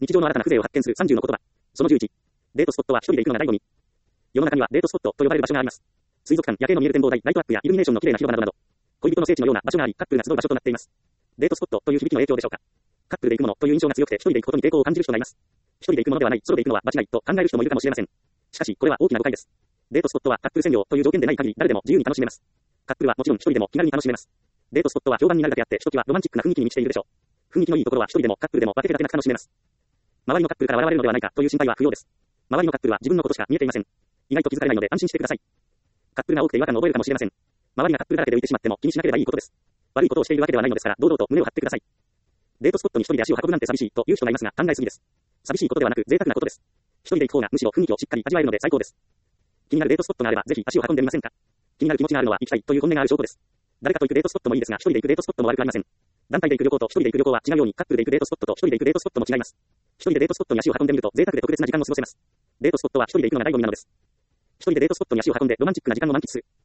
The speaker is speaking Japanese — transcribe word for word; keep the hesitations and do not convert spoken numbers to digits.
日常の新たな風情を発見するさんじゅうの言葉。そのじゅういち。デートスポットは一人で行くのが醍醐味。世の中にはデートスポットと呼ばれる場所があります。水族館、夜景の見える展望台、ライトアップやイルミネーションの綺麗な広場などなど、恋人の聖地のような場所があり、カップルが集う場所となっています。デートスポットという響きの影響でしょうか。カップルで行くものという印象が強くて、一人で行くことに抵抗を感じる人がいます。一人で行くものではない、ソロで行くのは場違いと考える人もいるかもしれません。しかし、これは大きな誤解です。デートスポットはカップル専用という条件でない限り、誰でも自由に楽しめます。カップルはもちろん一人でも気軽に楽しめます。デートスポットは評判になるだけあって、ひときわロマンチックな雰囲気に満ちているでしょう。雰囲気のいいところは一人でもカップルでも分け隔てなく楽しめます。周りのカップルから笑われるのではないかという心配は不要です。周りのカップルは自分のことしか見えていません。意外と気づかれないので安心してください。カップルが多くて違和感を覚えるかもしれません。周りがカップルだらけで浮いてしまっても気にしなければいいことです。悪いことをしているわけではないのですから、堂々と胸を張ってください。デートスポットに一人で足を運ぶなんて寂しいという人がいますが、考えすぎです。寂しいことではなく贅沢なことです。一人で行く方がむしろ雰囲気をしっかり味わえるので最高です。気になるデートスポットがあればぜひ足を運んでみませんか。気になる気持ちがあるのは行きたいという本音がある証拠です。誰かと行くデートスポットもいいですが、一人で行くデートスポットも悪くありません。団体で行く旅行と一人で行く旅行は違うように、カップルで行くデートスポットと一人で行くデートスポットも違います。一人でデートスポットに足を運んでみると贅沢で特別な時間を過ごせます。デートスポットは一人で行くのが醍醐味なのです。一人でデートスポットに足を運んでロマンチックな時間を満喫する。